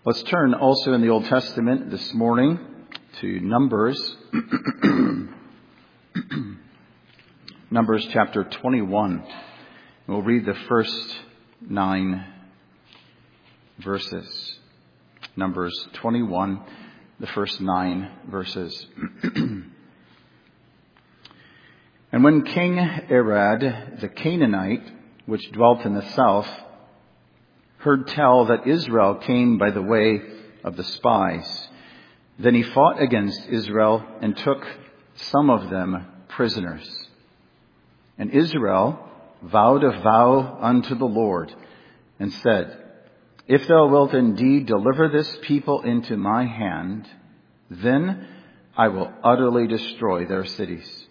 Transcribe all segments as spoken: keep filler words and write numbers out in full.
Let's turn also in the Old Testament this morning to Numbers. Numbers chapter twenty-one. We'll read the first nine verses. Numbers twenty-one, the first nine verses. And when King Arad, the Canaanite, which dwelt in the south, heard tell that Israel came by the way of the spies, then he fought against Israel and took some of them prisoners. And Israel vowed a vow unto the Lord and said, If thou wilt indeed deliver this people into my hand, then I will utterly destroy their cities.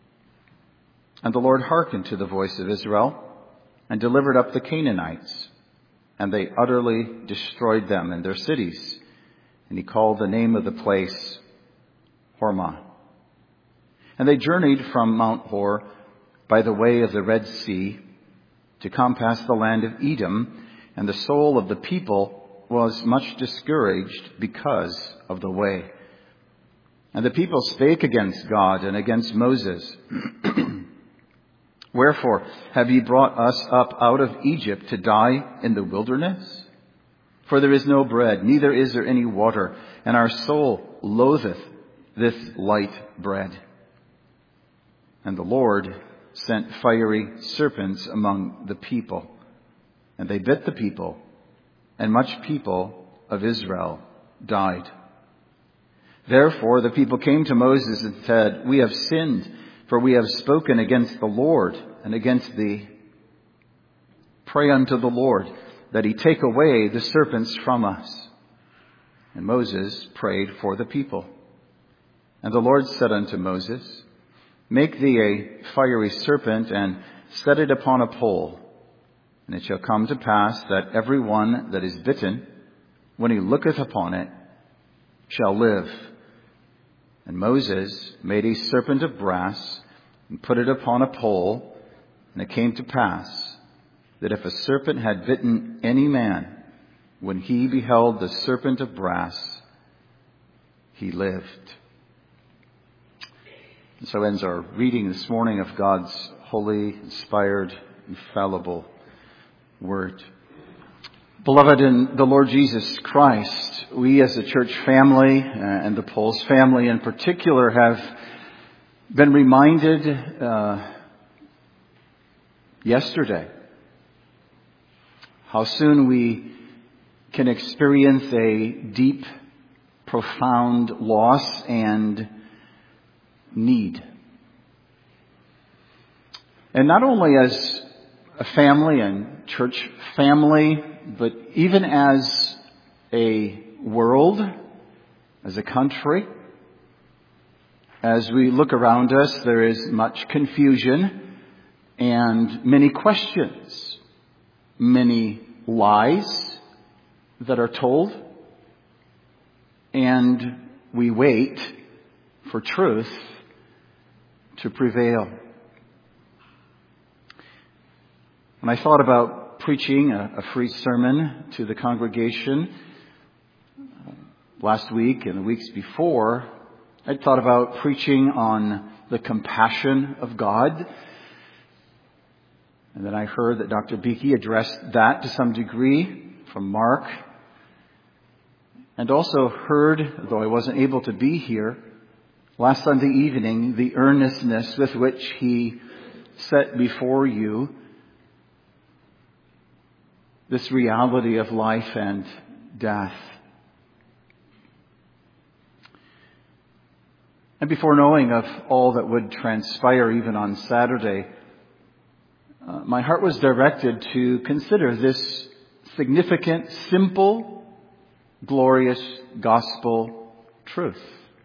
And the Lord hearkened to the voice of Israel and delivered up the Canaanites, and they utterly destroyed them and their cities. And he called the name of the place Hormah. And they journeyed from Mount Hor by the way of the Red Sea to compass the land of Edom, and the soul of the people was much discouraged because of the way. And the people spake against God and against Moses. Wherefore have ye brought us up out of Egypt to die in the wilderness? For there is no bread, neither is there any water, and our soul loatheth this light bread. And the Lord sent fiery serpents among the people, and they bit the people, and much people of Israel died. Therefore the people came to Moses and said, We have sinned, for we have spoken against the Lord and against thee. Pray unto the Lord that he take away the serpents from us. And Moses prayed for the people. And the Lord said unto Moses, Make thee a fiery serpent and set it upon a pole. And it shall come to pass that every one that is bitten, when he looketh upon it, shall live. And Moses made a serpent of brass and put it upon a pole. And it came to pass that if a serpent had bitten any man, when he beheld the serpent of brass, he lived. And so ends our reading this morning of God's holy, inspired, infallible word. Beloved in the Lord Jesus Christ, we as a church family, uh, and the Poles family in particular, have been reminded uh, yesterday how soon we can experience a deep, profound loss and need. And not only as a family and church family, but even as a world, as a country, as we look around us, there is much confusion and many questions, many lies that are told, and we wait for truth to prevail. When I thought about preaching a, a free sermon to the congregation last week and the weeks before, I thought about preaching on the compassion of God. And then I heard that Doctor Beakey addressed that to some degree from Mark. And also heard, though I wasn't able to be here, last Sunday evening, the earnestness with which he set before you this reality of life and death. And before knowing of all that would transpire even on Saturday, uh, my heart was directed to consider this significant, simple, glorious gospel truth.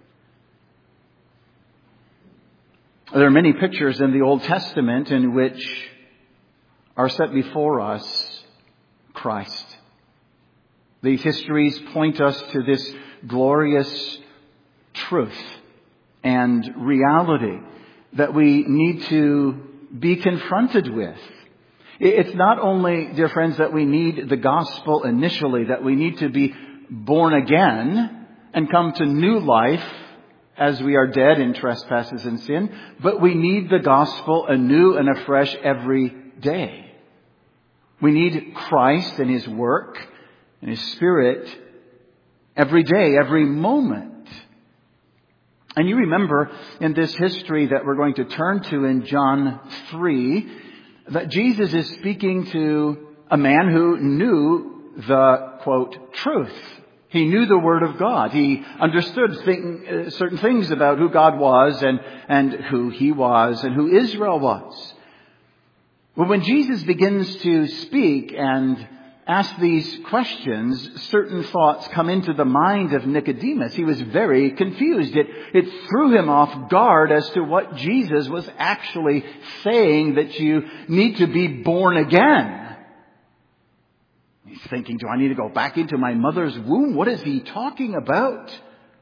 There are many pictures in the Old Testament in which are set before us Christ. These histories point us to this glorious truth and reality that we need to be confronted with. It's not only, dear friends, that we need the gospel initially, that we need to be born again and come to new life as we are dead in trespasses and sin, but we need the gospel anew and afresh every day. We need Christ and His work and His Spirit every day, every moment. And you remember in this history that we're going to turn to in John three, that Jesus is speaking to a man who knew the, quote, truth. He knew the Word of God. He understood thing, uh, certain things about who God was and, and who He was and who Israel was. Well, when Jesus begins to speak and ask these questions, certain thoughts come into the mind of Nicodemus. He was very confused. It, it threw him off guard as to what Jesus was actually saying, that you need to be born again. He's thinking, do I need to go back into my mother's womb? What is he talking about?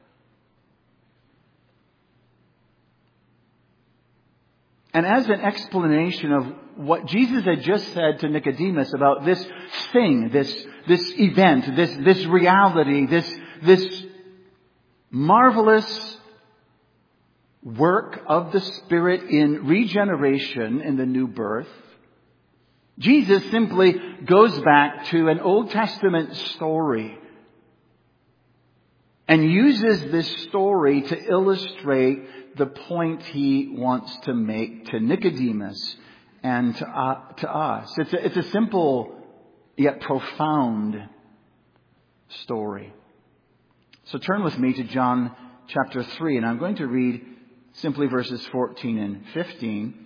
And as an explanation of what Jesus had just said to Nicodemus about this thing, this, this event, this, this reality, this, this marvelous work of the Spirit in regeneration in the new birth, Jesus simply goes back to an Old Testament story and uses this story to illustrate the point He wants to make to Nicodemus and to, uh, to us. It's a, it's a simple yet profound story. So turn with me to John chapter three, and I'm going to read simply verses fourteen and fifteen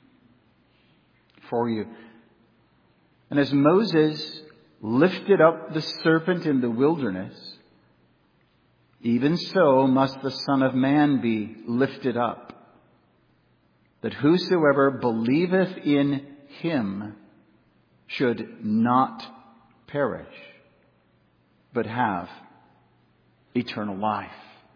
for you. And as Moses lifted up the serpent in the wilderness, even so must the Son of Man be lifted up, that whosoever believeth in Him should not perish, but have eternal life.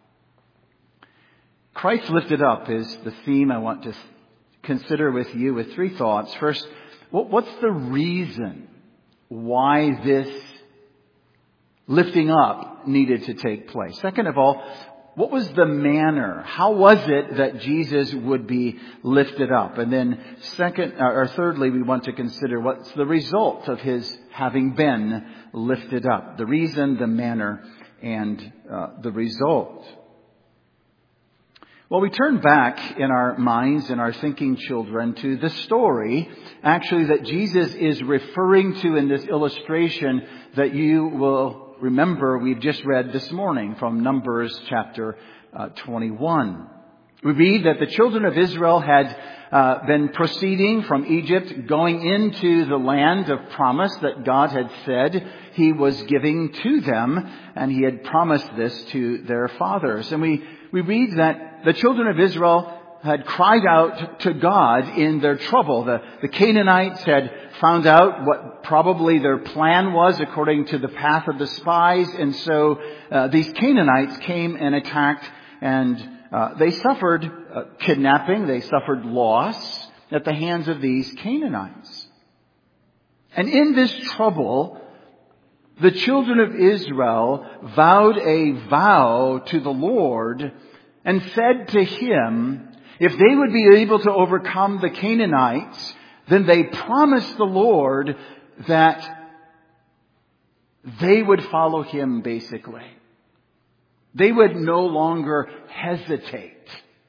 Christ lifted up is the theme I want to consider with you with three thoughts. First, what's the reason why this lifting up needed to take place? Second of all, what was the manner? How was it that Jesus would be lifted up? And then second, or thirdly, we want to consider what's the result of His having been lifted up. The reason, the manner, and uh, the result. Well, we turn back in our minds and our thinking children to the story, actually, that Jesus is referring to in this illustration that you will remember we've just read this morning from Numbers chapter uh, twenty-one. We read that the children of Israel had uh, been proceeding from Egypt, going into the land of promise that God had said He was giving to them, and He had promised this to their fathers. And we, we read that the children of Israel had cried out to God in their trouble. The, the Canaanites had found out what probably their plan was according to the path of the spies. And so uh, these Canaanites came and attacked, and uh, they suffered uh, kidnapping. They suffered loss at the hands of these Canaanites. And in this trouble, the children of Israel vowed a vow to the Lord and said to Him, if they would be able to overcome the Canaanites, then they promised the Lord that they would follow Him, basically. They would no longer hesitate.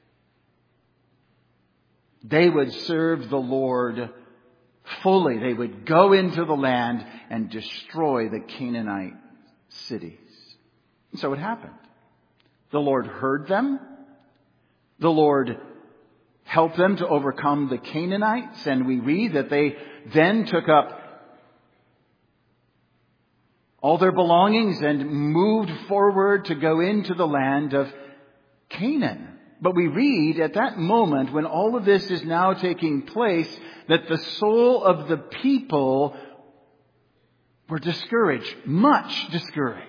They would serve the Lord fully. They would go into the land and destroy the Canaanite cities. And so it happened. The Lord heard them. The Lord helped them to overcome the Canaanites. And we read that they then took up all their belongings and moved forward to go into the land of Canaan. But we read at that moment, when all of this is now taking place, that the soul of the people were discouraged, much discouraged.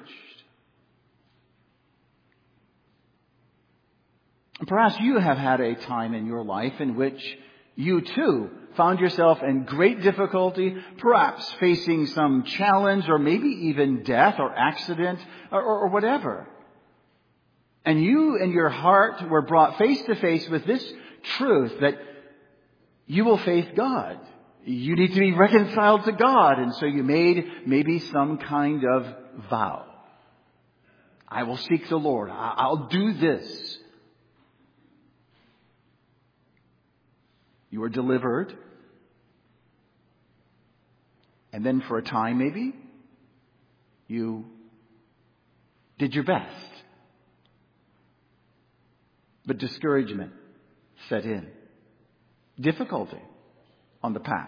And perhaps you have had a time in your life in which you too found yourself in great difficulty, perhaps facing some challenge or maybe even death or accident or, or, or whatever. And you in your heart were brought face to face with this truth that you will face God. You need to be reconciled to God. And so you made maybe some kind of vow. I will seek the Lord. I'll do this. You were delivered. And then for a time maybe, you did your best. But discouragement set in. Difficulty on the path.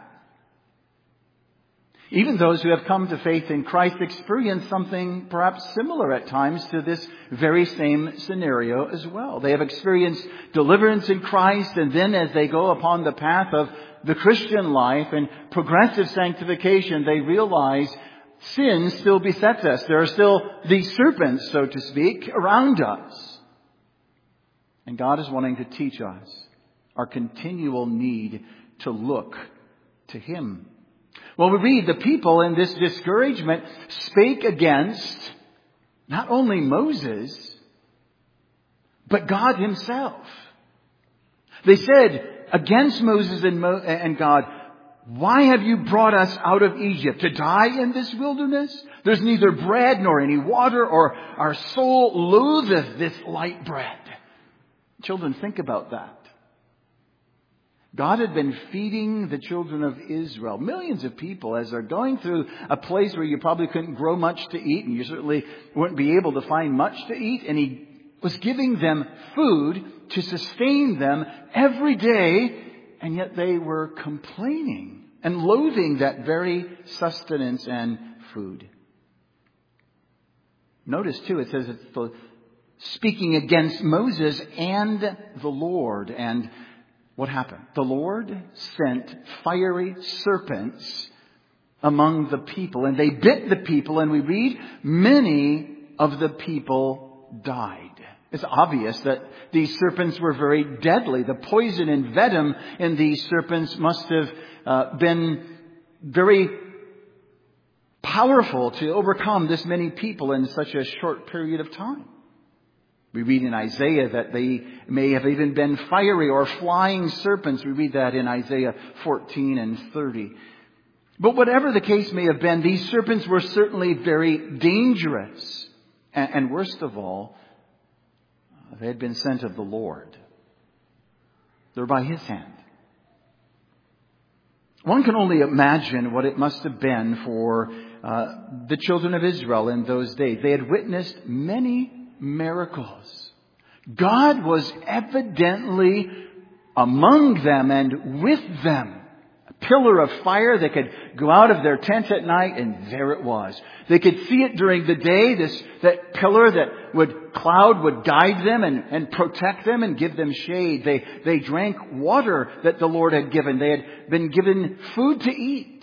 Even those who have come to faith in Christ experience something perhaps similar at times to this very same scenario as well. They have experienced deliverance in Christ, and then as they go upon the path of the Christian life and progressive sanctification, they realize sin still besets us. There are still these serpents, so to speak, around us. And God is wanting to teach us our continual need to look to Him. Well, we read the people in this discouragement spake against not only Moses, but God Himself. They said against Moses and, Mo- and God, why have you brought us out of Egypt to die in this wilderness? There's neither bread nor any water, or our soul loatheth this light bread. Children, think about that. God had been feeding the children of Israel, millions of people, as they're going through a place where you probably couldn't grow much to eat, and you certainly wouldn't be able to find much to eat. And He was giving them food to sustain them every day, and yet they were complaining and loathing that very sustenance and food. Notice too, it says it's the speaking against Moses and the Lord. And what happened? The Lord sent fiery serpents among the people, and they bit the people, and we read many of the people died. It's obvious that these serpents were very deadly. The poison and venom in these serpents must have uh, been very powerful to overcome this many people in such a short period of time. We read in Isaiah that they may have even been fiery or flying serpents. We read that in Isaiah fourteen and thirty. But whatever the case may have been, these serpents were certainly very dangerous. And, and worst of all, they had been sent of the Lord. They were by His hand. One can only imagine what it must have been for uh, the children of Israel in those days. They had witnessed many miracles. God was evidently among them and with them. A pillar of fire. They could go out of their tent at night, and there it was. They could see it during the day. This that pillar that would cloud would guide them and, and protect them and give them shade. They they drank water that the Lord had given. They had been given food to eat.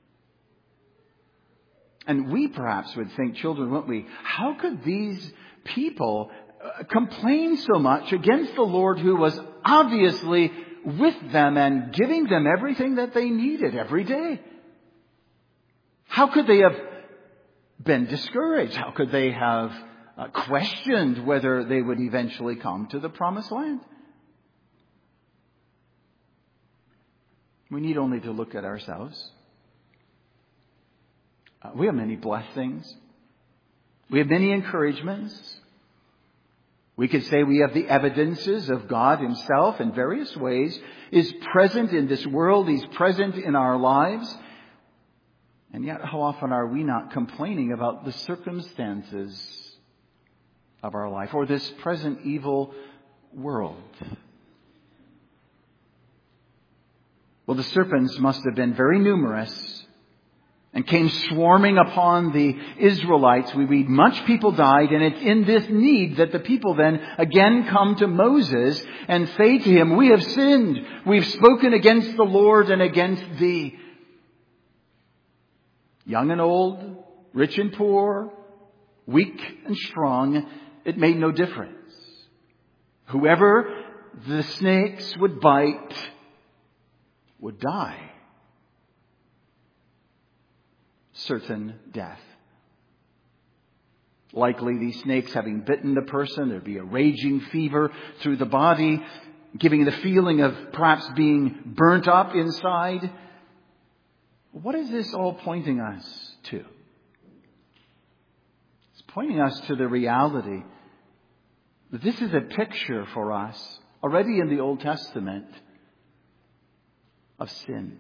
And we perhaps would think, children, wouldn't we? How could these people complain so much against the Lord, who was obviously with them and giving them everything that they needed every day? How could they have been discouraged? How could they have uh, questioned whether they would eventually come to the promised land? We need only to look at ourselves. Uh, we have many blessings. We have many encouragements. We could say we have the evidences of God Himself in various ways, is present in this world. He's present in our lives. And yet, how often are we not complaining about the circumstances of our life, or this present evil world? Well, the serpents must have been very numerous and came swarming upon the Israelites. We read much people died, and it's in this need that the people then again come to Moses and say to him, we have sinned. We've spoken against the Lord and against thee. Young and old, rich and poor, weak and strong, it made no difference. Whoever the snakes would bite, would die. Certain death. Likely these snakes having bitten the person, there'd be a raging fever through the body, giving the feeling of perhaps being burnt up inside. What is this all pointing us to? It's pointing us to the reality that this is a picture for us, already in the Old Testament, of sin.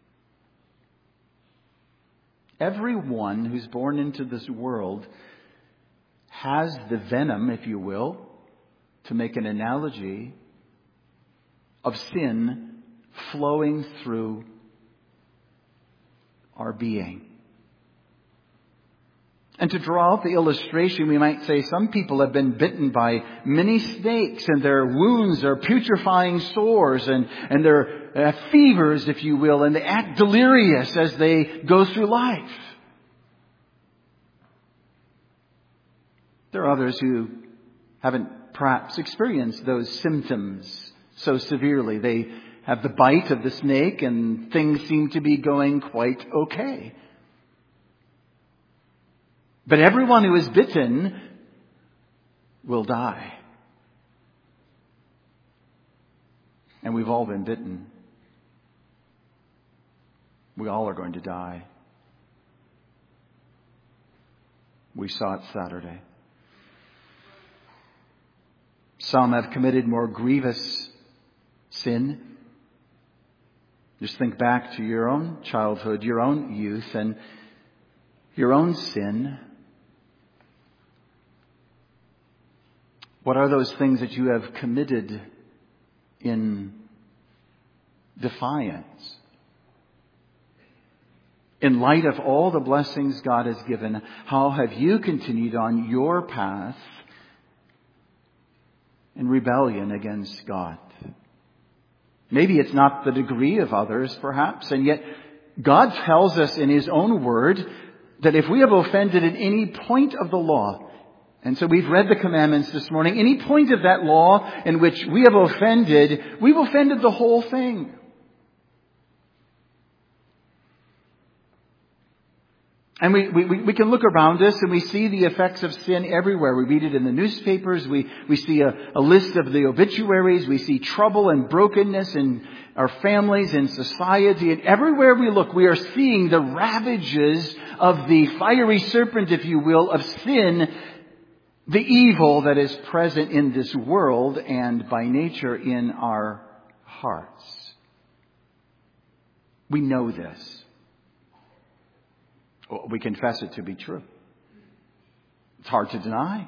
Everyone who's born into this world has the venom, if you will, to make an analogy, of sin flowing through our being. And to draw out the illustration, we might say some people have been bitten by many snakes and their wounds are putrefying sores and, and their uh, fevers, if you will, and they act delirious as they go through life. There are others who haven't perhaps experienced those symptoms so severely. They have the bite of the snake and things seem to be going quite okay. But everyone who is bitten will die. And we've all been bitten. We all are going to die. We saw it Saturday. Some have committed more grievous sin. Just think back to your own childhood, your own youth, and your own sin. What are those things that you have committed in defiance? In light of all the blessings God has given, how have you continued on your path in rebellion against God? Maybe it's not the degree of others, perhaps, and yet God tells us in His own word that if we have offended at any point of the law, and so we've read the commandments this morning, any point of that law in which we have offended, we've offended the whole thing. And we, we, we can look around us and we see the effects of sin everywhere. We read it in the newspapers. We, we see a, a list of the obituaries. We see trouble and brokenness in our families and society. And everywhere we look, we are seeing the ravages of the fiery serpent, if you will, of sin, the evil that is present in this world and by nature in our hearts. We know this. We confess it to be true. It's hard to deny.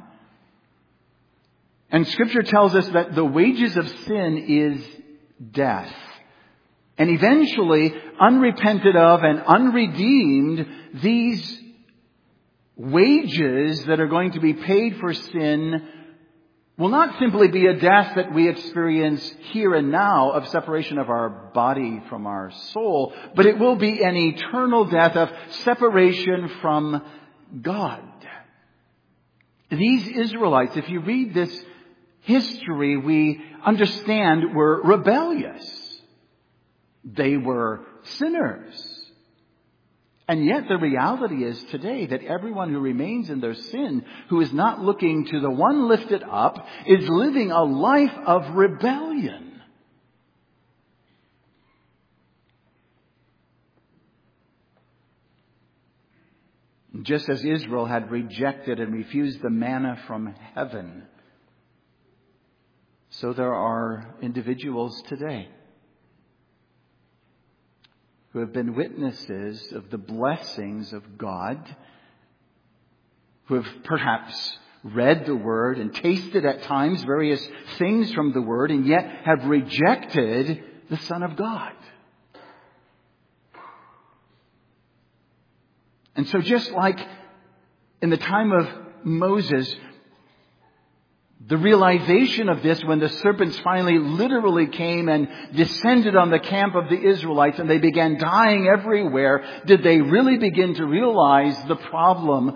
And Scripture tells us that the wages of sin is death. And eventually, unrepented of and unredeemed, these wages that are going to be paid for sin will not simply be a death that we experience here and now of separation of our body from our soul, but it will be an eternal death of separation from God. These Israelites, if you read this history, we understand were rebellious. They were sinners. And yet the reality is today that everyone who remains in their sin, who is not looking to the one lifted up, is living a life of rebellion. Just as Israel had rejected and refused the manna from heaven, so there are individuals today who have been witnesses of the blessings of God, who have perhaps read the Word and tasted at times various things from the Word, and yet have rejected the Son of God. And so just like in the time of Moses, the realization of this when the serpents finally literally came and descended on the camp of the Israelites and they began dying everywhere, did they really begin to realize the problem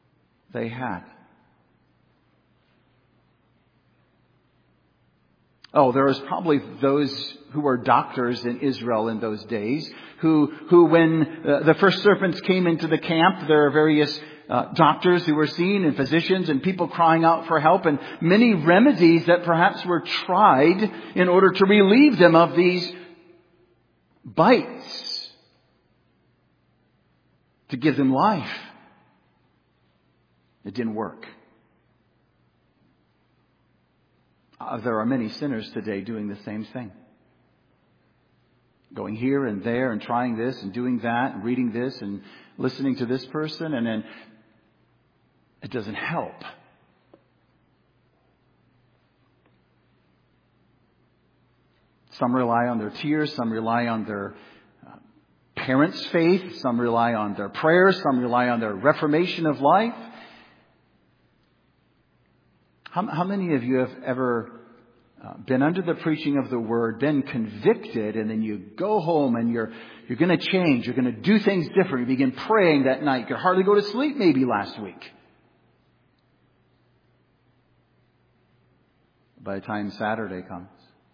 they had? Oh, there was probably those who were doctors in Israel in those days who, who when uh, the first serpents came into the camp, there are various uh, doctors who were seen and physicians and people crying out for help and many remedies that perhaps were tried in order to relieve them of these bites, to give them life. It didn't work. Uh, there are many sinners today doing the same thing. Going here and there and trying this and doing that and reading this and listening to this person, and then it doesn't help. Some rely on their tears, some rely on their uh, parents' faith, some rely on their prayers, some rely on their reformation of life. How, how many of you have ever uh, been under the preaching of the Word, been convicted, and then you go home and you're you're going to change, you're going to do things different, you begin praying that night, you could hardly go to sleep maybe last week. By the time Saturday comes,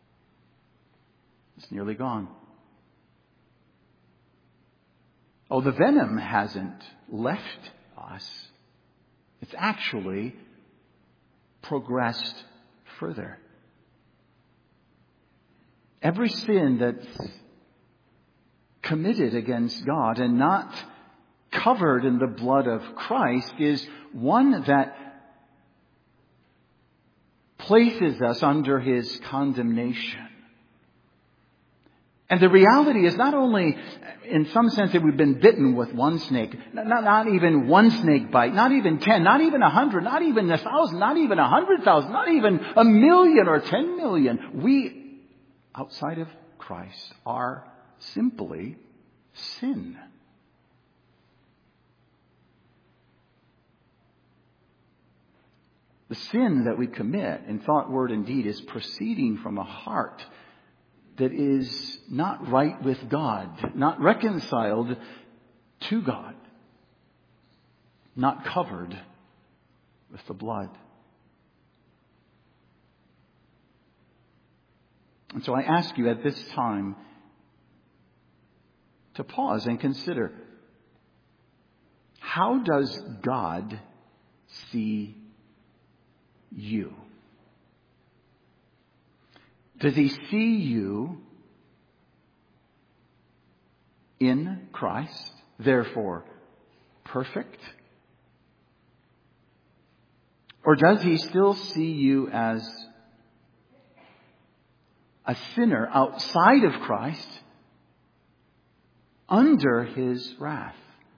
it's nearly gone. Oh, the venom hasn't left us. It's actually progressed further. Every sin that's committed against God and not covered in the blood of Christ is one that places us under His condemnation. And the reality is not only in some sense that we've been bitten with one snake, not, not even one snake bite, not even ten, not even a hundred, not even a thousand, not even a hundred thousand, not even a million or ten million. We, outside of Christ, are simply sin. The sin that we commit in thought, word, and deed is proceeding from a heart that is not right with God, not reconciled to God, not covered with the blood. And so I ask you at this time to pause and consider, how does God see you? Does He see you in Christ, therefore perfect? Or does He still see you as a sinner outside of Christ, under His wrath?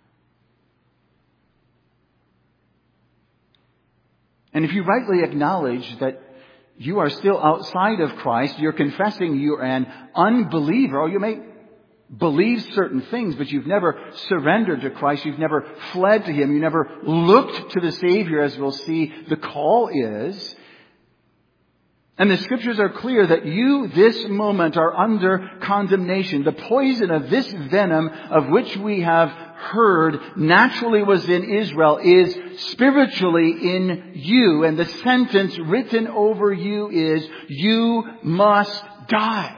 And if you rightly acknowledge that you are still outside of Christ, you're confessing you're an unbeliever, or you may believe certain things, but you've never surrendered to Christ, you've never fled to Him, you never looked to the Savior, as we'll see the call is. And the Scriptures are clear that you, this moment, are under condemnation. The poison of this venom of which we have heard naturally was in Israel is spiritually in you. And the sentence written over you is, you must die.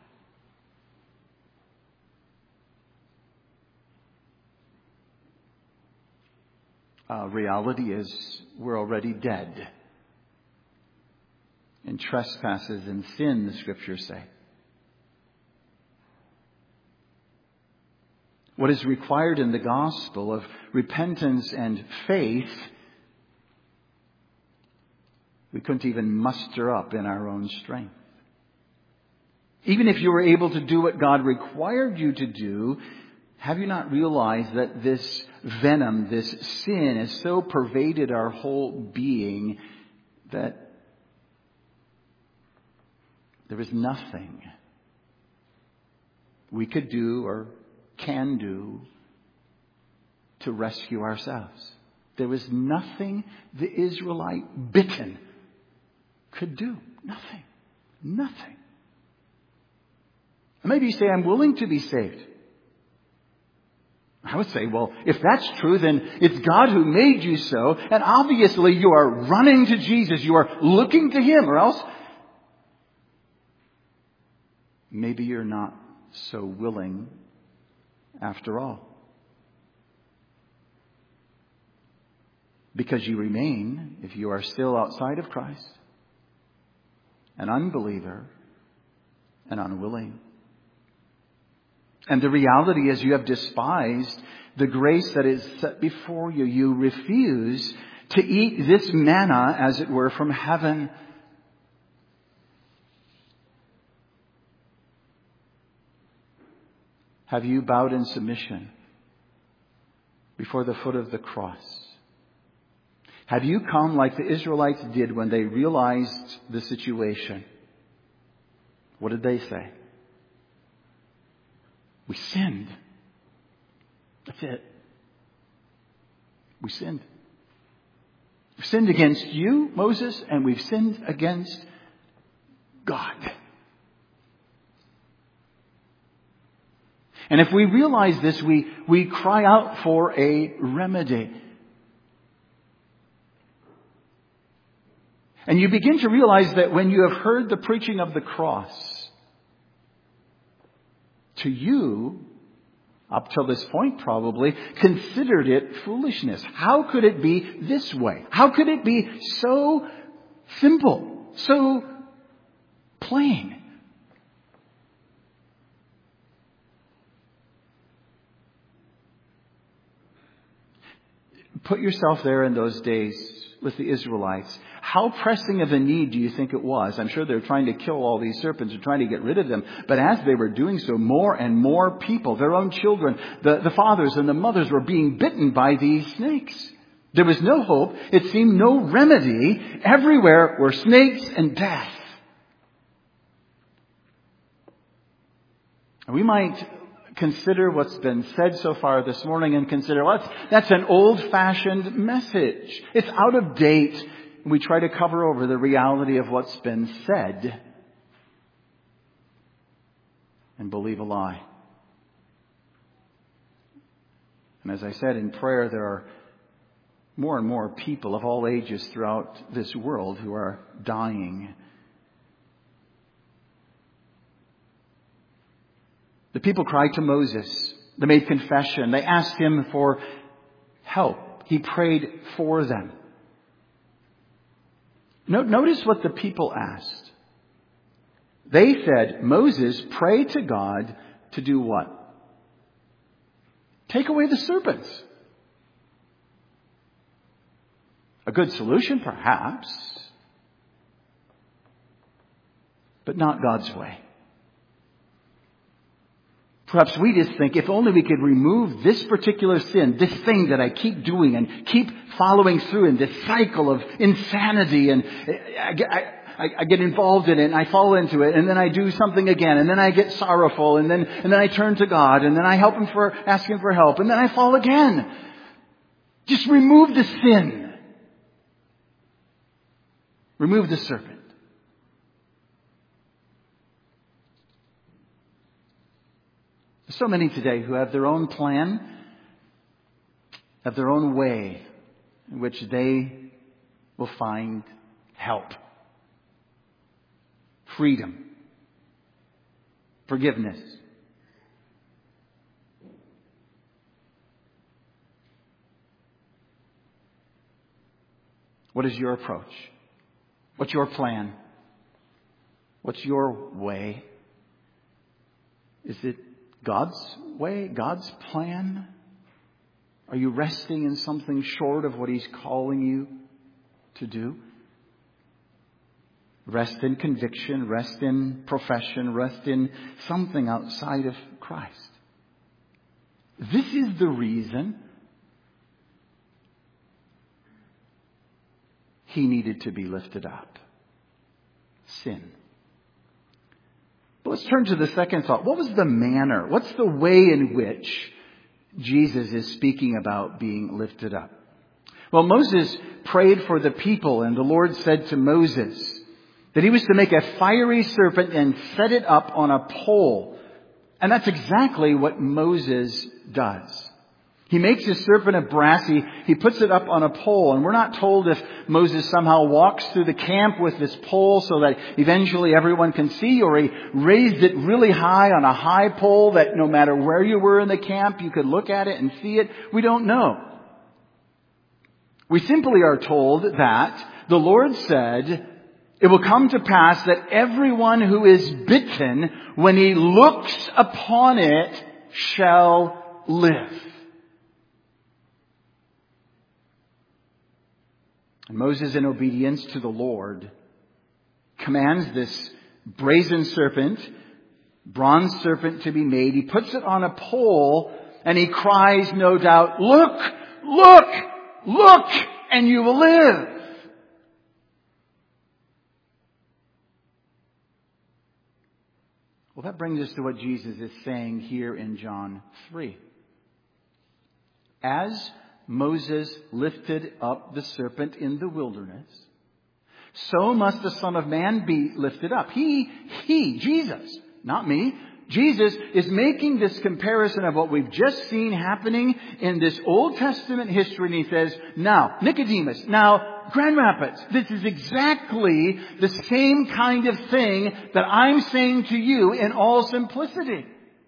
Uh, reality is we're already dead in trespasses and sin, the Scriptures say. What is required in the gospel of repentance and faith, we couldn't even muster up in our own strength. Even if you were able to do what God required you to do, have you not realized that this venom, this sin, has so pervaded our whole being that there is nothing we could do or can do to rescue ourselves? There was nothing the Israelite bitten could do. Nothing. Nothing. And maybe you say, I'm willing to be saved. I would say, well, if that's true, then it's God who made you so. And obviously you are running to Jesus. You are looking to Him, or else maybe you're not so willing after all. Because you remain, if you are still outside of Christ, an unbeliever and unwilling. And the reality is you have despised the grace that is set before you. You refuse to eat this manna, as it were, from heaven. Have you bowed in submission before the foot of the cross? Have you come like the Israelites did when they realized the situation? What did they say? We sinned. That's it. We sinned. We've sinned against you, Moses, and we've sinned against God. And if we realize this, we, we cry out for a remedy. And you begin to realize that when you have heard the preaching of the cross, to you, up till this point probably, considered it foolishness. How could it be this way? How could it be so simple, so plain? Put yourself there in those days with the Israelites. How pressing of a need do you think it was? I'm sure they're trying to kill all these serpents and trying to get rid of them. But as they were doing so, more and more people, their own children, the, the fathers and the mothers were being bitten by these snakes. There was no hope. It seemed no remedy. Everywhere were snakes and death. And we might consider what's been said so far this morning and consider, well, that's, that's an old-fashioned message. It's out of date. We try to cover over the reality of what's been said and believe a lie. And as I said in prayer, there are more and more people of all ages throughout this world who are dying. The people cried to Moses. They made confession. They asked him for help. He prayed for them. Notice what the people asked. They said, Moses, pray to God to do what? Take away the serpents. A good solution, perhaps, but not God's way. Perhaps we just think, if only we could remove this particular sin, this thing that I keep doing and keep following through in this cycle of insanity, and I, I, I get involved in it and I fall into it, and then I do something again, and then I get sorrowful, and then and then I turn to God, and then I help Him for ask Him for help, and then I fall again. Just remove the sin. Remove the serpent. So many today who have their own plan, have their own way in which they will find help, freedom, forgiveness. What is your approach? What's your plan? What's your way? Is it God's way, God's plan? Are you resting in something short of what He's calling you to do? Rest in conviction, rest in profession, rest in something outside of Christ. This is the reason He needed to be lifted up. Sin. Let's turn to the second thought. What was the manner? What's the way in which Jesus is speaking about being lifted up? Well, Moses prayed for the people, and the Lord said to Moses that he was to make a fiery serpent and set it up on a pole. And that's exactly what Moses does. He makes his serpent of brass. He, he puts it up on a pole. And we're not told if Moses somehow walks through the camp with this pole so that eventually everyone can see, or he raised it really high on a high pole that no matter where you were in the camp, you could look at it and see it. We don't know. We simply are told that the Lord said, it will come to pass that everyone who is bitten, when he looks upon it, shall live. And Moses, in obedience to the Lord, commands this brazen serpent, bronze serpent, to be made. He puts it on a pole and he cries, no doubt, look, look, look, and you will live. Well, that brings us to what Jesus is saying here in John three. As Moses lifted up the serpent in the wilderness, so must the Son of Man be lifted up. He, he, Jesus, not me. Jesus is making this comparison of what we've just seen happening in this Old Testament history. And he says, now, Nicodemus, now, Grand Rapids, this is exactly the same kind of thing that I'm saying to you in all simplicity.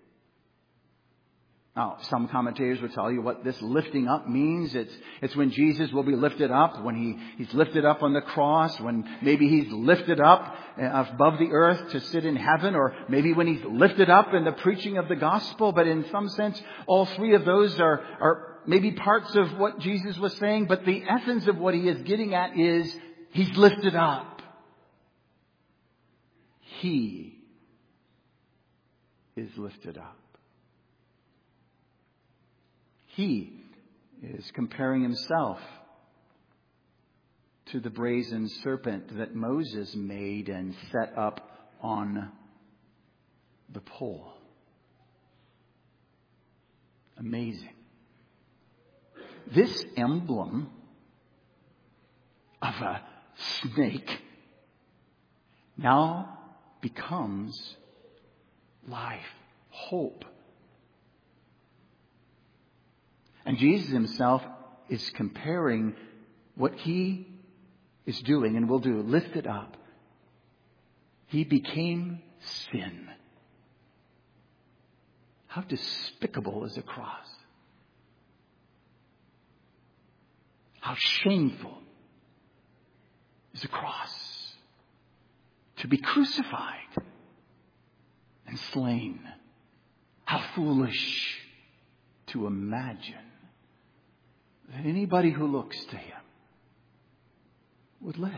Now, some commentators will tell you what this lifting up means. It's, it's when Jesus will be lifted up, when he, he's lifted up on the cross, when maybe he's lifted up above the earth to sit in heaven, or maybe when he's lifted up in the preaching of the gospel. But in some sense, all three of those are, are maybe parts of what Jesus was saying. But the essence of what he is getting at is he's lifted up. He is lifted up. He is comparing himself to the brazen serpent that Moses made and set up on the pole. Amazing. This emblem of a snake now becomes life, hope. And Jesus himself is comparing what he is doing and will do, lifted up. He became sin. How despicable is a cross? How shameful is a cross? To be crucified and slain. How foolish to imagine that anybody who looks to him would live.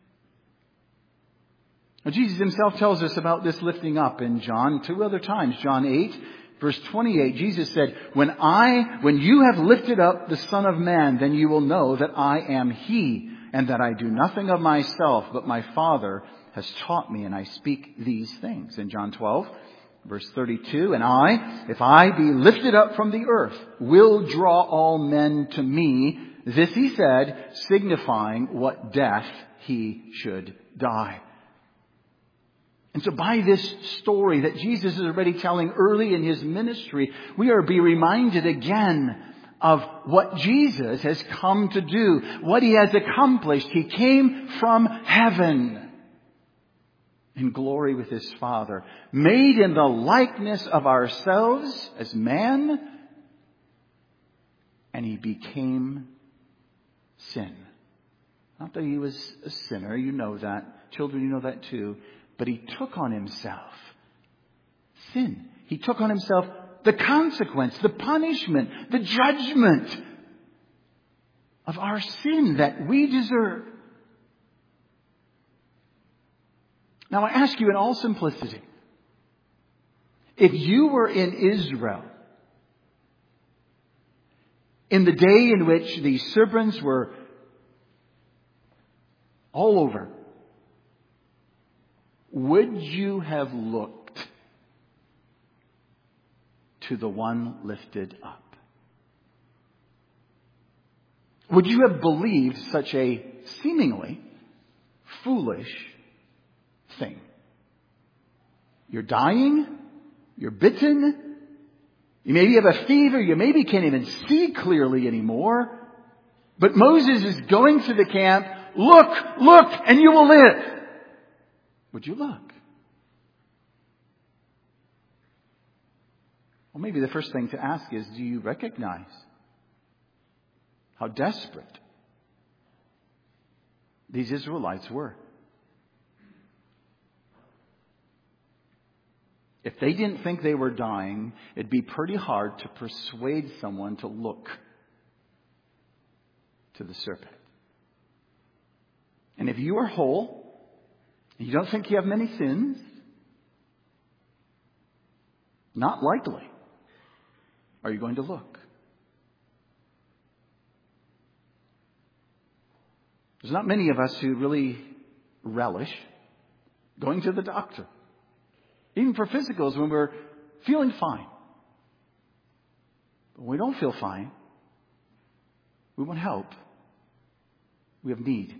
Now, Jesus himself tells us about this lifting up in John two other times. John eight, verse twenty-eight, Jesus said, When I, when you have lifted up the Son of Man, then you will know that I am he, and that I do nothing of myself, but my Father has taught me, and I speak these things. In John twelve, verse thirty-two, and I, if I be lifted up from the earth, will draw all men to me. This he said, signifying what death he should die. And so by this story that Jesus is already telling early in his ministry, we are to be reminded again of what Jesus has come to do, what he has accomplished. He came from heaven in glory with his Father, made in the likeness of ourselves as man, and he became sin. Not that he was a sinner, you know that. Children, you know that too. But he took on himself sin. He took on himself the consequence, the punishment, the judgment of our sin that we deserve. Now I ask you in all simplicity, if you were in Israel in the day in which the serpents were all over, would you have looked to the one lifted up? Would you have believed such a seemingly foolish thing? You're dying, you're bitten, You maybe have a fever. You maybe can't even see clearly anymore. But Moses is going through the camp. Look, look, and you will live. Would you look? Well, maybe the first thing to ask is, do you recognize how desperate these Israelites were? If they didn't think they were dying, it'd be pretty hard to persuade someone to look to the serpent. And if you are whole, and you don't think you have many sins, not likely are you going to look. There's not many of us who really relish going to the doctor. Even for physicals when we're feeling fine. But when we don't feel fine, we want help. We have need.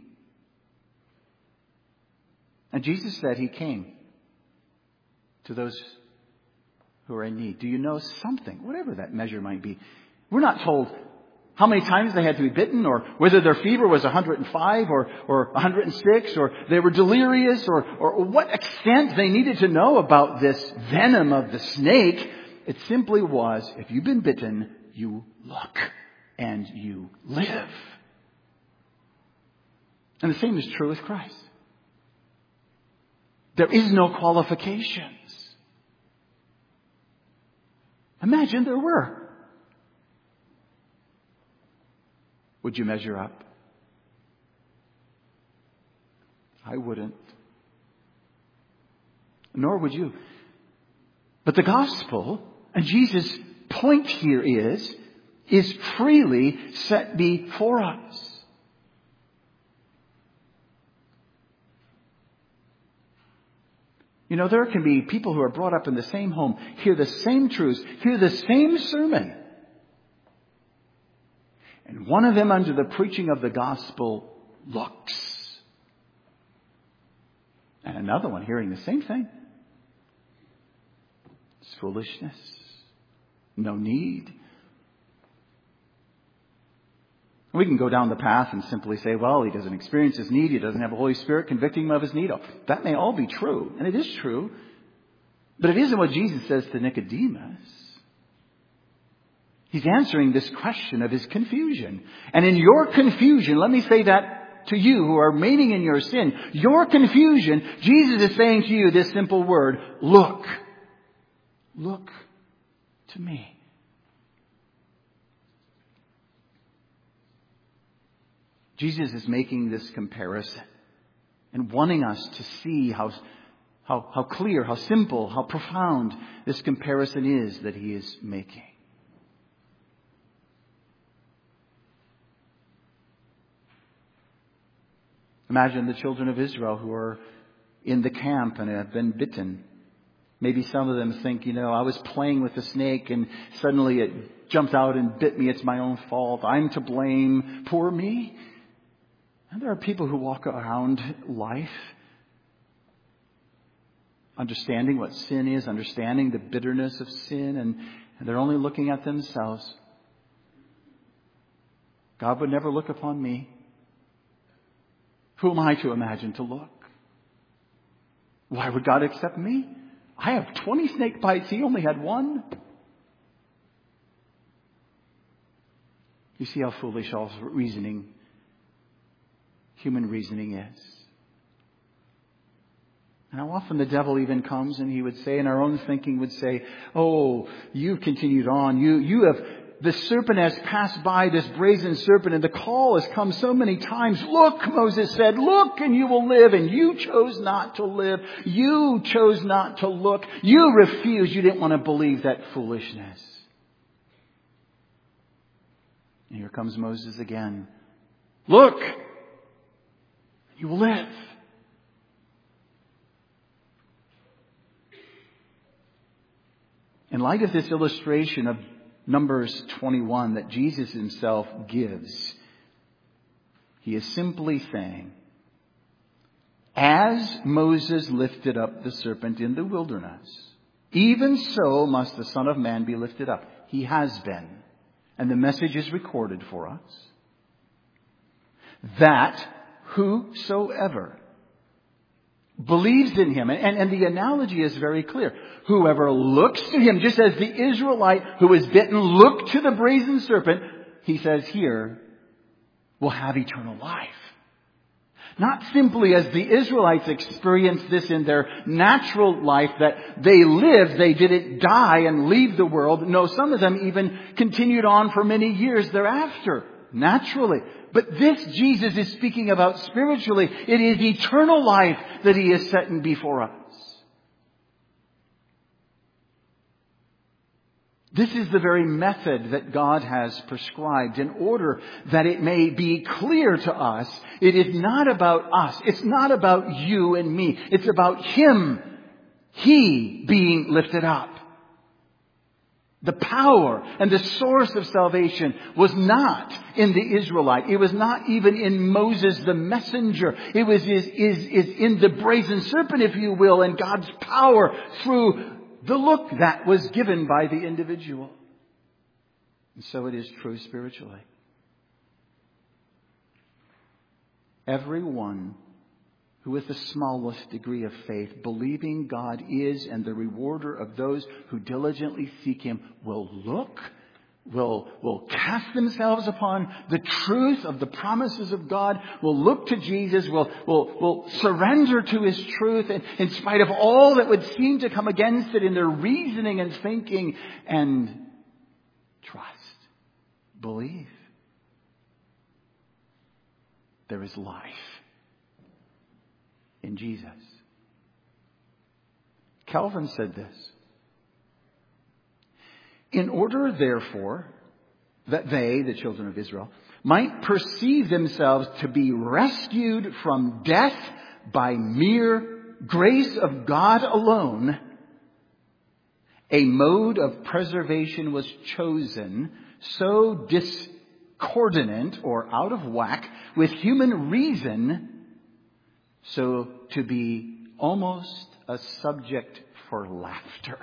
And Jesus said He came to those who are in need. Do you know something? Whatever that measure might be. We're not told how many times they had to be bitten, or whether their fever was one hundred five or, or one hundred six, or they were delirious, or, or what extent they needed to know about this venom of the snake. It simply was, if you've been bitten, you look and you live. And the same is true with Christ. There is no qualifications. Imagine there were. Would you measure up? I wouldn't. Nor would you. But the gospel, and Jesus' point here is, is freely set before us. You know, there can be people who are brought up in the same home, hear the same truths, hear the same sermon. And one of them, under the preaching of the gospel, looks. And another one, hearing the same thing. It's foolishness. No need. We can go down the path and simply say, well, he doesn't experience his need. He doesn't have the Holy Spirit convicting him of his need. Oh, that may all be true. And it is true. But it isn't what Jesus says to Nicodemus. He's answering this question of his confusion. And in your confusion, let me say that to you who are remaining in your sin. Your confusion, Jesus is saying to you this simple word, look. Look to me. Jesus is making this comparison and wanting us to see how, how, how clear, how simple, how profound this comparison is that He is making. Imagine the children of Israel who are in the camp and have been bitten. Maybe some of them think, you know, I was playing with the snake and suddenly it jumped out and bit me. It's my own fault. I'm to blame. Poor me. And there are people who walk around life understanding what sin is, understanding the bitterness of sin, and, and they're only looking at themselves. God would never look upon me. Who am I to imagine to look? Why would God accept me? I have twenty snake bites. He only had one. You see how foolish all reasoning, human reasoning is. And how often the devil even comes and he would say, in our own thinking would say, oh, you've continued on. You, you have, the serpent has passed by, this brazen serpent, and the call has come so many times. Look, Moses said, look and you will live. And you chose not to live. You chose not to look. You refused. You didn't want to believe that foolishness. And here comes Moses again. Look, you will live. In light of this illustration of Numbers twenty-one that Jesus Himself gives, He is simply saying, as Moses lifted up the serpent in the wilderness, even so must the Son of Man be lifted up. He has been. And the message is recorded for us. That whosoever believes in him, and, and the analogy is very clear. Whoever looks to him, just as the Israelite who was bitten looked to the brazen serpent, he says here, will have eternal life. Not simply as the Israelites experienced this in their natural life, that they lived, they didn't die and leave the world. No, some of them even continued on for many years thereafter, naturally. But this Jesus is speaking about spiritually. It is eternal life that he is setting before us. This is the very method that God has prescribed in order that it may be clear to us. It is not about us. It's not about you and me. It's about him. He being lifted up. The power and the source of salvation was not in the Israelite. It was not even in Moses the messenger. It was is, is, is in the brazen serpent, if you will, and God's power through the look that was given by the individual. And so it is true spiritually. Everyone who with the smallest degree of faith, believing God is and the rewarder of those who diligently seek him, will look, will, will cast themselves upon the truth of the promises of God, will look to Jesus, will, will, will surrender to his truth in, in spite of all that would seem to come against it in their reasoning and thinking, and trust, believe. There is life in Jesus. Calvin said this: in order, therefore, that they, the children of Israel, might perceive themselves to be rescued from death by mere grace of God alone, a mode of preservation was chosen so discordant or out of whack with human reason, so to be almost a subject for laughter.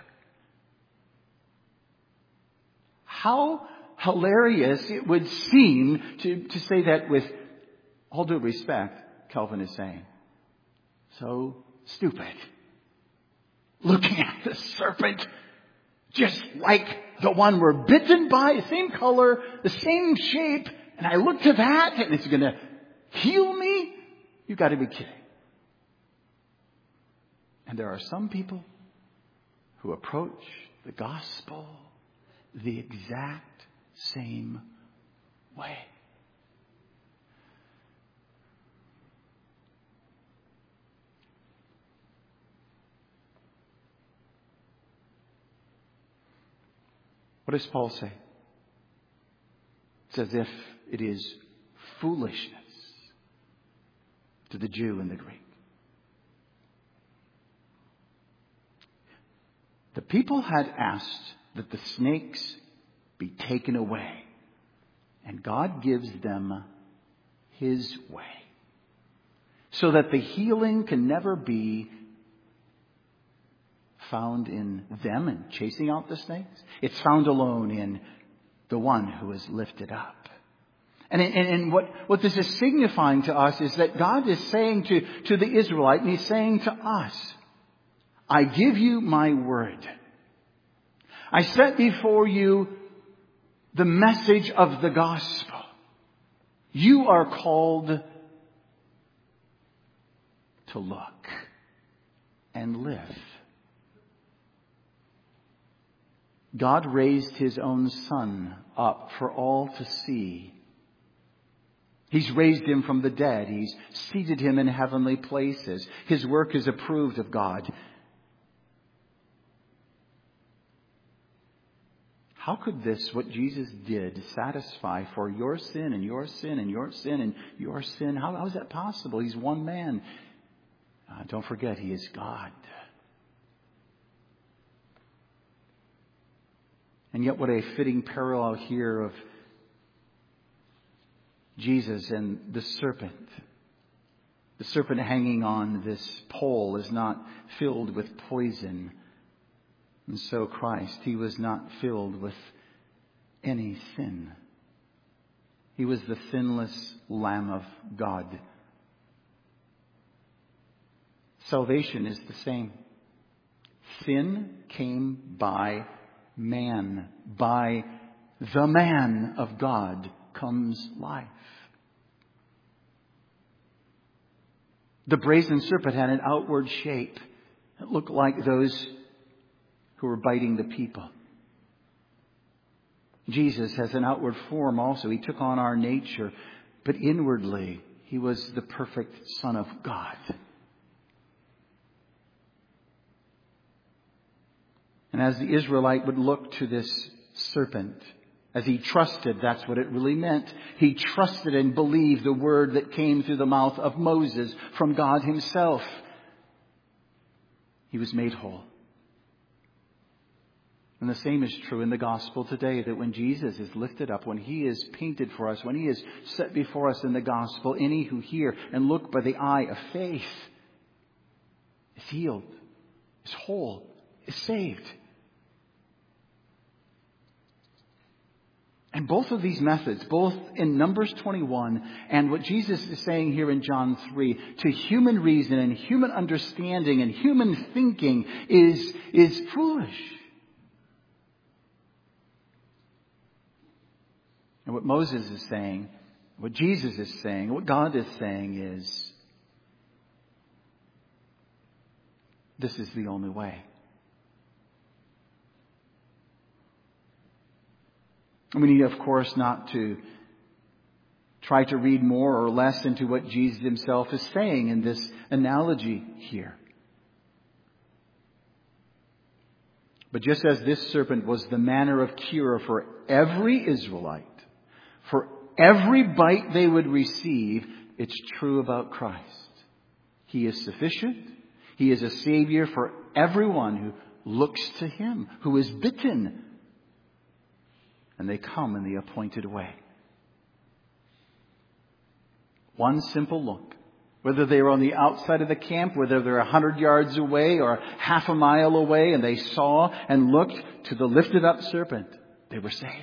How hilarious it would seem to, to say that with all due respect, Calvin is saying. So stupid. Looking at the serpent, just like the one we're bitten by, the same color, the same shape, and I look to that and it's going to heal me? You've got to be kidding. And there are some people who approach the gospel the exact same way. What does Paul say? It's as if it is foolishness to the Jew and the Greek. The people had asked that the snakes be taken away, and God gives them his way, so that the healing can never be found in them and chasing out the snakes. It's found alone in the one who is lifted up. And, and, and what, what this is signifying to us is that God is saying to, to the Israelite, and he's saying to us, I give you my word. I set before you the message of the gospel. You are called to look and live. God raised his own Son up for all to see. He's raised him from the dead. He's seated him in heavenly places. His work is approved of God. How could this, what Jesus did, satisfy for your sin and your sin and your sin and your sin? How, how is that possible? He's one man. Uh, don't forget, he is God. And yet what a fitting parallel here of Jesus and the serpent. The serpent hanging on this pole is not filled with poison. And so Christ, he was not filled with any sin. He was the sinless Lamb of God. Salvation is the same. Sin came by man. By the man of God comes life. The brazen serpent had an outward shape. It looked like those who were biting the people. Jesus has an outward form also. He took on our nature, but inwardly he was the perfect Son of God. And as the Israelite would look to this serpent, as he trusted, that's what it really meant. He trusted and believed the word that came through the mouth of Moses from God himself. He was made whole. And the same is true in the gospel today, that when Jesus is lifted up, when he is painted for us, when he is set before us in the gospel, any who hear and look by the eye of faith is healed, is whole, is saved. And both of these methods, both in Numbers twenty-one and what Jesus is saying here in John three, to human reason and human understanding and human thinking is, is foolish. And what Moses is saying, what Jesus is saying, what God is saying is, this is the only way. We need, of course, not to try to read more or less into what Jesus himself is saying in this analogy here. But just as this serpent was the manner of cure for every Israelite, for every bite they would receive, it's true about Christ. He is sufficient. He is a Savior for everyone who looks to him, who is bitten. And they come in the appointed way. One simple look. Whether they were on the outside of the camp, whether they're a hundred yards away or half a mile away, and they saw and looked to the lifted up serpent, they were saved.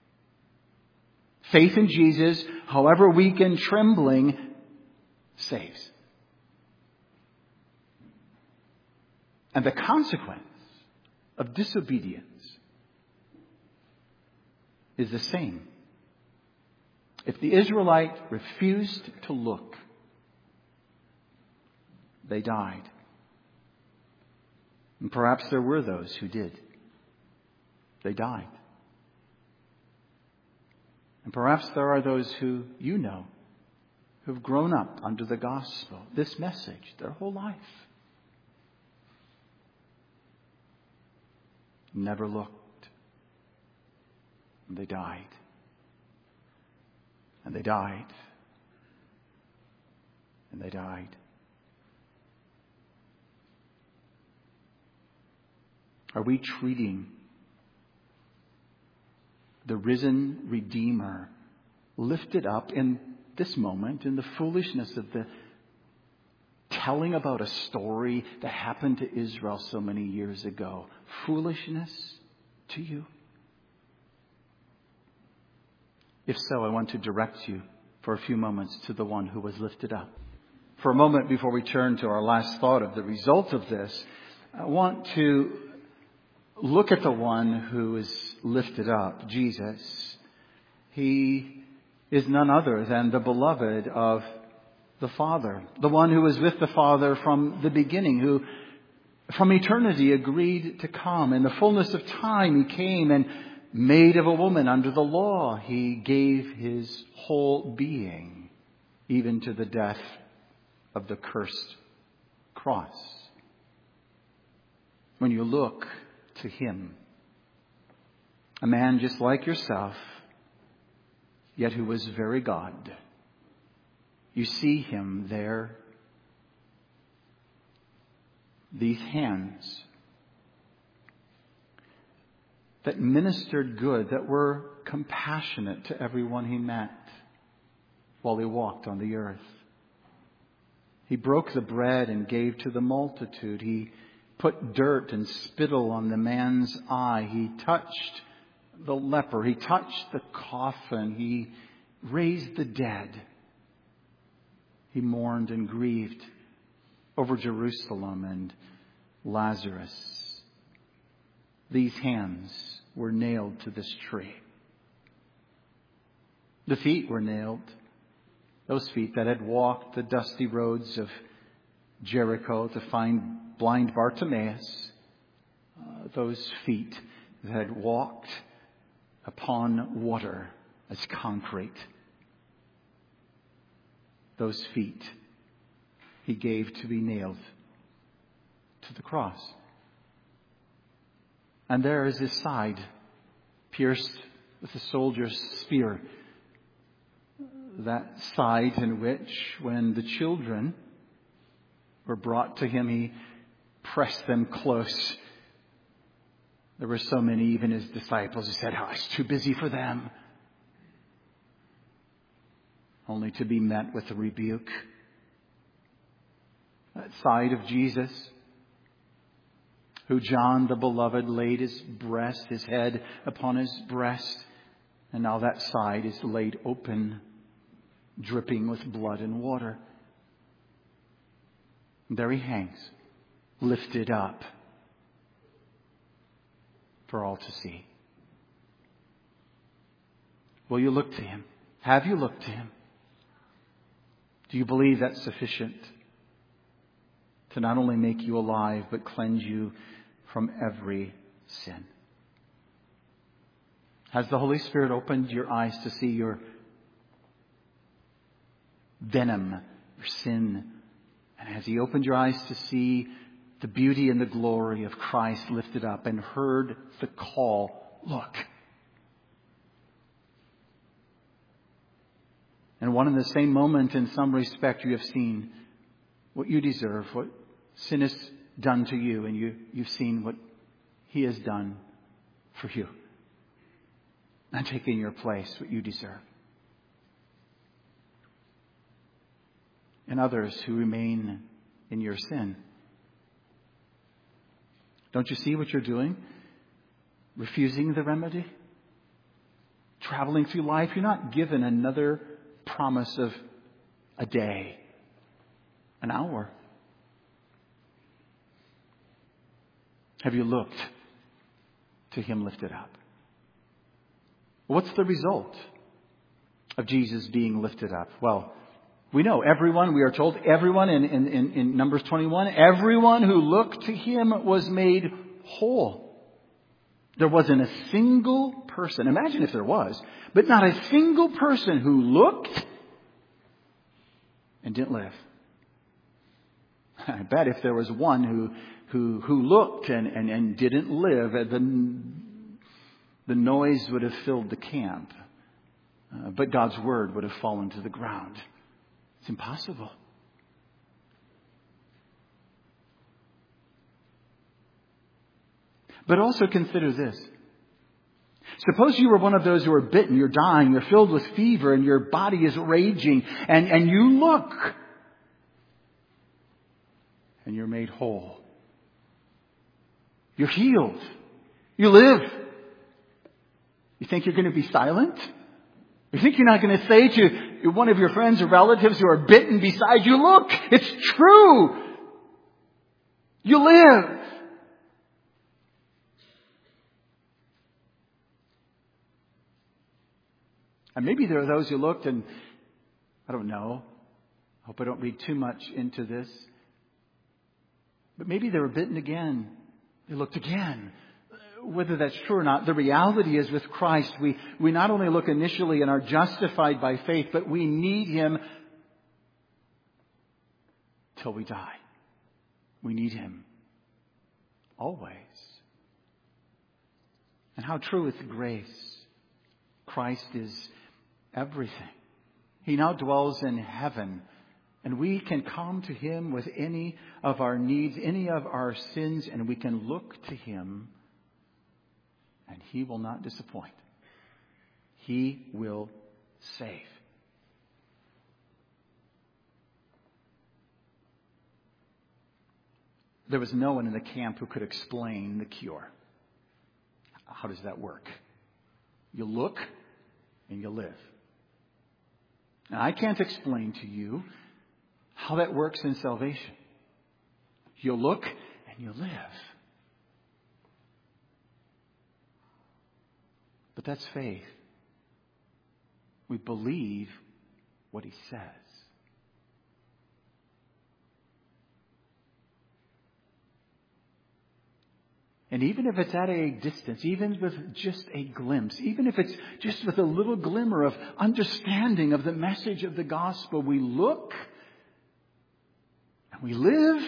Faith in Jesus, however weak and trembling, saves. And the consequence of disobedience is the same. If the Israelite refused to look, they died. And perhaps there were those who did. They died. And perhaps there are those who you know who have grown up under the gospel, this message, their whole life. Never looked. And they died. And they died. And they died. Are we treating the risen Redeemer lifted up in this moment in the foolishness of the telling about a story that happened to Israel so many years ago? Foolishness to you? If so, I want to direct you for a few moments to the one who was lifted up. For a moment before we turn to our last thought of the result of this, I want to look at the one who is lifted up, Jesus. He is none other than the beloved of the Father, the one who was with the Father from the beginning, who from eternity agreed to come. In the fullness of time he came, and made of a woman under the law, he gave his whole being, even to the death of the cursed cross. When you look to him, a man just like yourself, yet who was very God, you see him there. These hands that ministered good, that were compassionate to everyone he met while he walked on the earth. He broke the bread and gave to the multitude. He put dirt and spittle on the man's eye. He touched the leper. He touched the coffin. He raised the dead. He mourned and grieved over Jerusalem and Lazarus. These hands were nailed to this tree. The feet were nailed. Those feet that had walked the dusty roads of Jericho to find blind Bartimaeus. Uh, those feet that had walked upon water as concrete. Those feet he gave to be nailed to the cross. And there is his side, pierced with a soldier's spear. That side in which, when the children were brought to him, he pressed them close. There were so many, even his disciples, who said, "Oh, it's too busy for them." Only to be met with a rebuke. That side of Jesus, who John the Beloved laid his breast, his head upon his breast, and now that side is laid open, dripping with blood and water. And there he hangs, lifted up for all to see. Will you look to him? Have you looked to him? Do you believe that's sufficient to not only make you alive, but cleanse you from every sin? Has the Holy Spirit opened your eyes to see your venom, your sin? And has he opened your eyes to see the beauty and the glory of Christ lifted up, and heard the call, look? And one in the same moment, in some respect, you have seen what you deserve, what sin has done to you, and you, you've seen what he has done for you, and taken your place, what you deserve. And others who remain in your sin. Don't you see what you're doing? Refusing the remedy? Traveling through life, you're not given another promise of a day, an hour. Have you looked to him lifted up? What's the result of Jesus being lifted up? Well, we know everyone, we are told everyone in, in, in, in Numbers twenty-one, everyone who looked to him was made whole. There wasn't a single person, imagine if there was, but not a single person who looked and didn't live. I bet if there was one who who who looked and, and, and didn't live, the, the noise would have filled the camp. Uh, but God's word would have fallen to the ground. It's impossible. But also consider this. Suppose you were one of those who are bitten, you're dying, you're filled with fever, and your body is raging, and, and you look, and you're made whole. You're healed. You live. You think you're going to be silent? You think you're not going to say to one of your friends or relatives who are bitten beside you, look, it's true. You live. And maybe there are those who looked and, I don't know, I hope I don't read too much into this, but maybe they were bitten again. They looked again. Whether that's true or not, the reality is with Christ, we, we not only look initially and are justified by faith, but we need him till we die. We need him always. And how true is grace? Christ is everything. He now dwells in heaven, and we can come to him with any of our needs, any of our sins, and we can look to him. And he will not disappoint. He will save. There was no one in the camp who could explain the cure. How does that work? You look and you live. Now, I can't explain to you how that works in salvation. You look and you live. But that's faith. We believe what he says. And even if it's at a distance, even with just a glimpse, even if it's just with a little glimmer of understanding of the message of the gospel, we look and we live,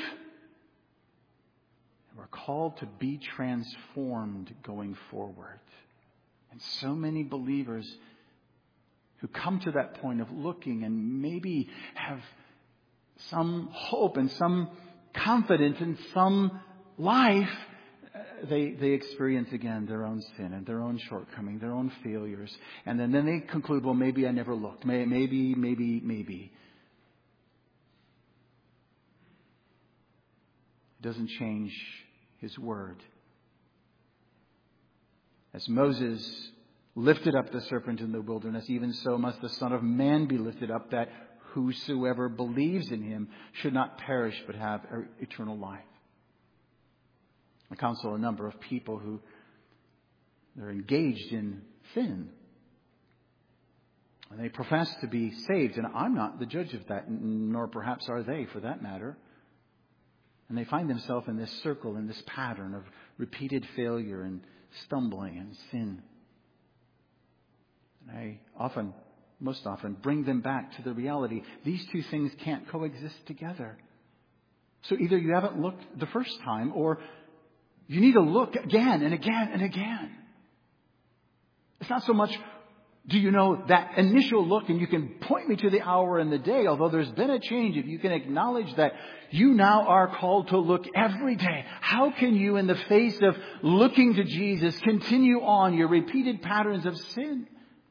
and we're called to be transformed going forward. And so many believers who come to that point of looking and maybe have some hope and some confidence in some life, They they experience again their own sin and their own shortcoming, their own failures. And then, then they conclude, well, maybe I never looked. Maybe, maybe, maybe. It doesn't change his word. As Moses lifted up the serpent in the wilderness, even so must the Son of Man be lifted up, that whosoever believes in him should not perish but have eternal life. I counsel a number of people who they're engaged in sin. And they profess to be saved. And I'm not the judge of that, nor perhaps are they for that matter. And they find themselves in this circle, in this pattern of repeated failure and stumbling and sin. And I often, most often, bring them back to the reality. These two things can't coexist together. So either you haven't looked the first time, or you need to look again and again and again. It's not so much, do you know that initial look and you can point me to the hour and the day, although there's been a change. If you can acknowledge that you now are called to look every day. How can you, in the face of looking to Jesus, continue on your repeated patterns of sin?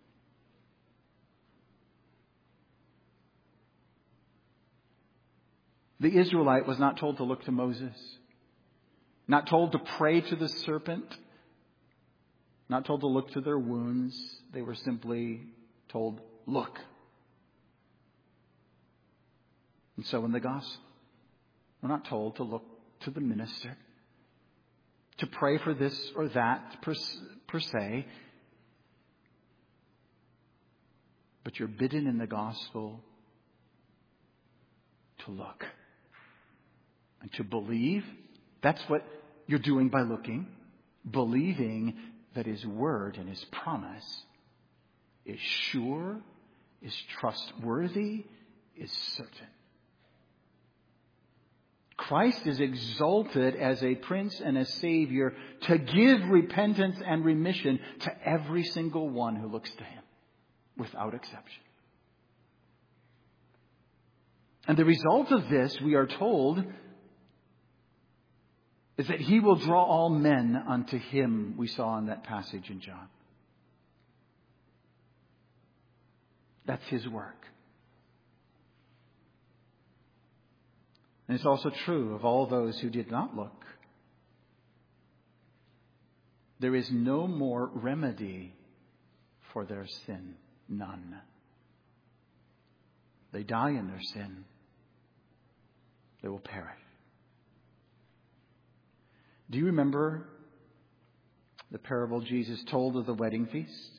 The Israelite was not told to look to Moses. Not told to pray to the serpent. Not told to look to their wounds. They were simply told, look. And so in the gospel, we're not told to look to the minister, to pray for this or that per, per se. But you're bidden in the gospel to look and to believe. That's what you're doing by looking, believing that his word and his promise is sure, is trustworthy, is certain. Christ is exalted as a prince and a savior to give repentance and remission to every single one who looks to him, without exception. And the result of this, we are told, is that he will draw all men unto him, we saw in that passage in John. That's his work. And it's also true of all those who did not look. There is no more remedy for their sin. None. They die in their sin. They will perish. Do you remember the parable Jesus told of the wedding feast?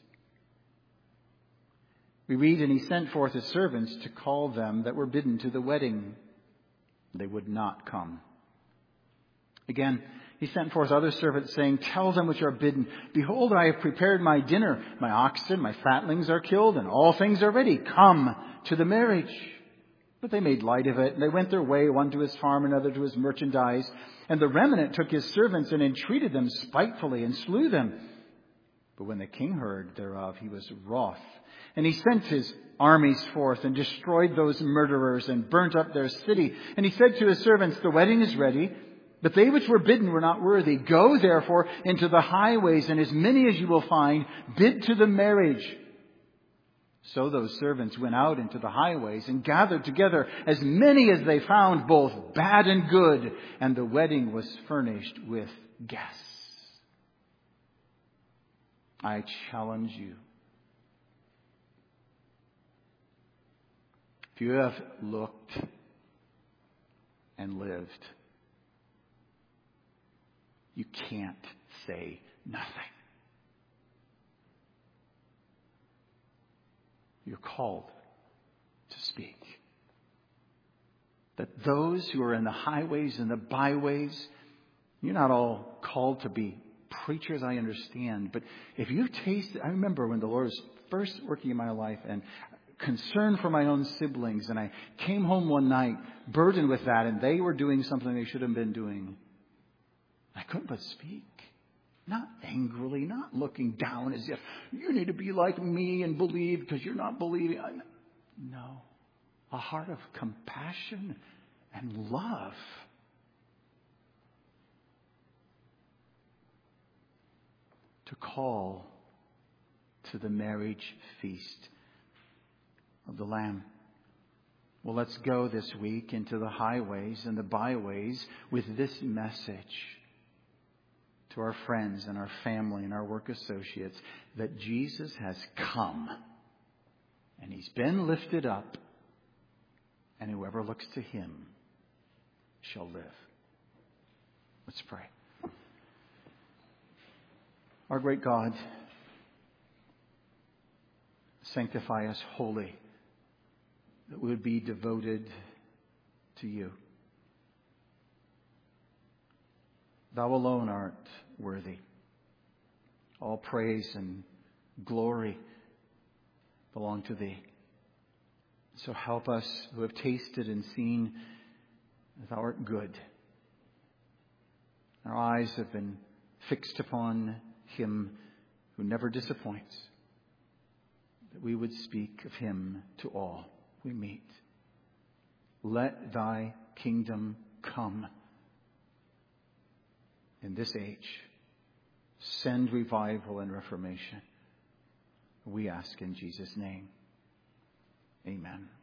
We read, and he sent forth his servants to call them that were bidden to the wedding. They would not come. Again, he sent forth other servants, saying, tell them which are bidden, behold, I have prepared my dinner. My oxen, my fatlings are killed, and all things are ready. Come to the marriage. But they made light of it, and they went their way, one to his farm, another to his merchandise. And the remnant took his servants and entreated them spitefully and slew them. But when the king heard thereof, he was wroth. And he sent his armies forth and destroyed those murderers and burnt up their city. And he said to his servants, the wedding is ready, but they which were bidden were not worthy. Go therefore into the highways, and as many as you will find, bid to the marriage. So those servants went out into the highways and gathered together as many as they found, both bad and good. And the wedding was furnished with guests. I challenge you. If you have looked and lived, you can't say nothing. You're called to speak. That those who are in the highways and the byways, you're not all called to be preachers, I understand. But if you taste, I remember when the Lord was first working in my life and concerned for my own siblings, and I came home one night burdened with that, and they were doing something they should have been doing. I couldn't but speak. Not angrily, not looking down as if you need to be like me and believe because you're not believing. No. A heart of compassion and love. To call to the marriage feast of the Lamb. Well, let's go this week into the highways and the byways with this message to our friends and our family and our work associates that Jesus has come and He's been lifted up, and whoever looks to Him shall live. Let's pray. Our great God, sanctify us wholly, that we would be devoted to You. Thou alone art worthy. All praise and glory belong to Thee. So help us who have tasted and seen that Thou art good. Our eyes have been fixed upon Him who never disappoints, that we would speak of Him to all we meet. Let Thy kingdom come in this age. Send revival and reformation. We ask in Jesus' name. Amen.